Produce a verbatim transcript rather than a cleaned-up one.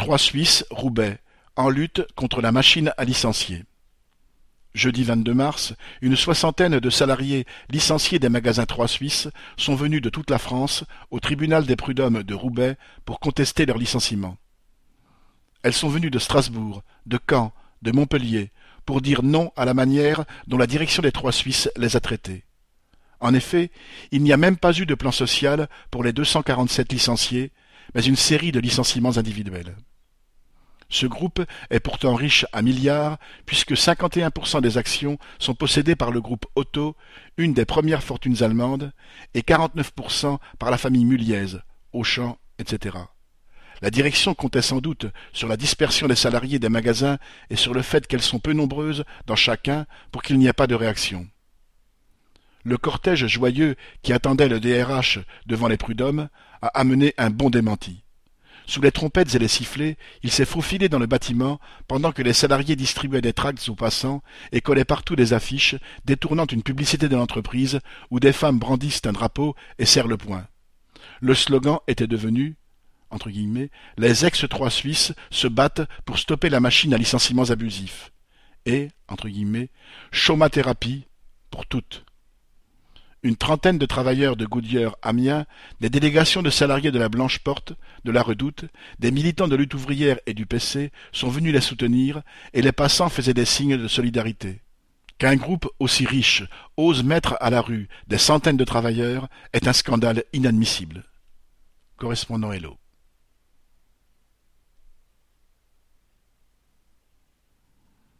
Trois Suisses, Roubaix, en lutte contre la machine à licencier. Jeudi vingt-deux mars, une soixantaine de salariés licenciés des magasins Trois Suisses sont venus de toute la France au tribunal des prud'hommes de Roubaix pour contester leur licenciement. Elles sont venues de Strasbourg, de Caen, de Montpellier, pour dire non à la manière dont la direction des Trois Suisses les a traités. En effet, il n'y a même pas eu de plan social pour les deux cent quarante-sept licenciés, mais une série de licenciements individuels. Ce groupe est pourtant riche à milliards, puisque cinquante et un pour cent des actions sont possédées par le groupe Otto, une des premières fortunes allemandes, et quarante-neuf pour cent par la famille Muliez, Auchan, et cetera. La direction comptait sans doute sur la dispersion des salariés des magasins et sur le fait qu'elles sont peu nombreuses dans chacun pour qu'il n'y ait pas de réaction. Le cortège joyeux qui attendait le D R H devant les prud'hommes a amené un bon démenti. Sous les trompettes et les sifflets, il s'est faufilé dans le bâtiment pendant que les salariés distribuaient des tracts aux passants et collaient partout des affiches détournant une publicité de l'entreprise où des femmes brandissent un drapeau et serrent le poing. Le slogan était devenu entre guillemets, « Les ex-Trois Suisses se battent pour stopper la machine à licenciements abusifs » et, entre guillemets, « chômathérapie pour toutes ». Une trentaine de travailleurs de Goodyear Amiens, des délégations de salariés de la Blanche Porte, de la Redoute, des militants de lutte ouvrière et du P C sont venus les soutenir et les passants faisaient des signes de solidarité. Qu'un groupe aussi riche ose mettre à la rue des centaines de travailleurs est un scandale inadmissible. Correspondant Hello.